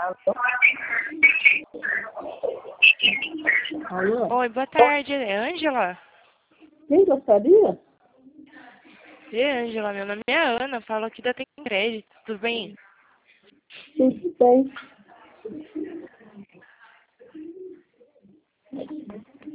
Alô? Oi, boa tarde, é Ângela? Quem gostaria? Ângela, meu nome é Ana, falo aqui da Tem Crédito, tudo bem? Tudo bem.